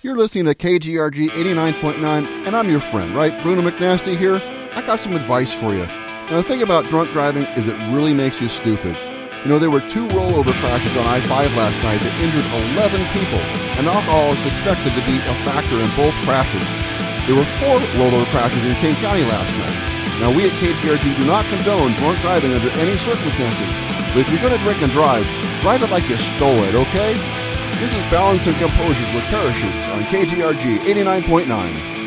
You're listening to KGRG 89.9, and I'm your friend, right? Bruno McNasty here. I got some advice for you. Now, the thing about drunk driving is it really makes you stupid. You know, there were 2 rollover crashes on I-5 last night that injured 11 people, and alcohol is expected to be a factor in both crashes. There were 4 rollover crashes in King County last night. Now, we at KGRG do not condone drunk driving under any circumstances, but if you're going to drink and drive it like you stole it, okay? This is Balance and Composure with Parachutes on KGRG 89.9.